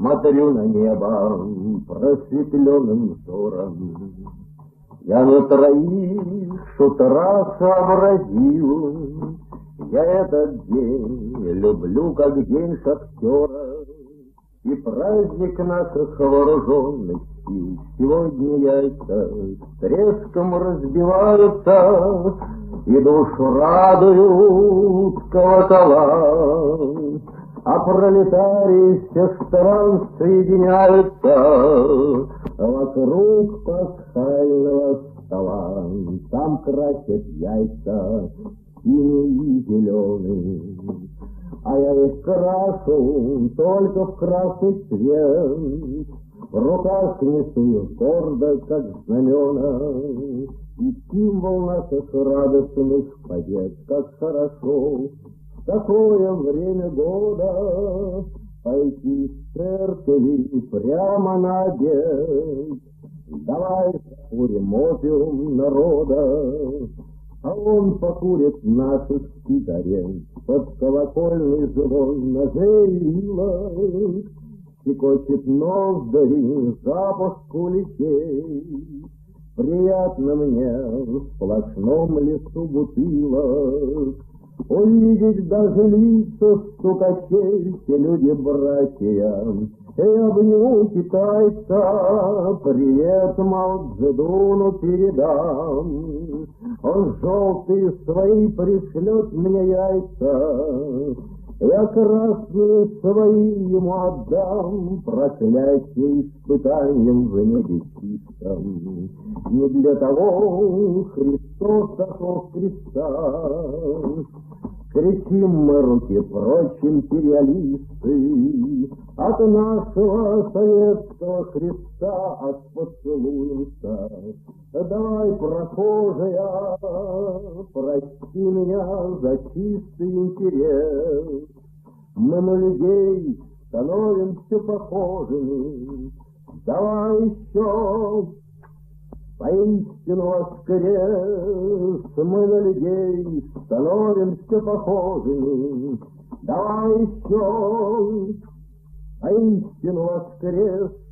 Смотрю на небо просветленным взором. Я на троих с утра сообразил, я этот день люблю как день шахтера, и праздник наших вооруженных сил. Сегодня яйца с треском разбиваются, и душу радуют колокола, а пролетарии всех стран соединяются вокруг пасхального стола. Там красят яйца синий и зеленый, а я их крашу только в красный цвет. В руках несу их гордо, как знамена, и символ наших радостных побед. Как хорошо в такое время года пойти в церковь прямо на обед. Давай закурим опиум народа, а он покурит наших сигарет. Под колокольный звон ножей и вилок щекочет ноздри запах куличей. Приятно мне в сплошном лесу бутылок увидеть даже лица стукачей. Все люди-братья, и обниму китайца, привет Мао Цзэдуну передам. Он желтые свои пришлет мне яйца, я красные свои ему отдам. Проклятие испытанием в небе чистом, не для того Христос сошел с креста. Кричим мы руки прочь, империалисты, от нашего советского Христа аж поцелуемся. Давай, прохожая, прости меня за чистый интерес. Мы на людей становимся похожими. Давай еще поистину воскрес, мы на людей становимся похожими. Давай еще поистину воскрес,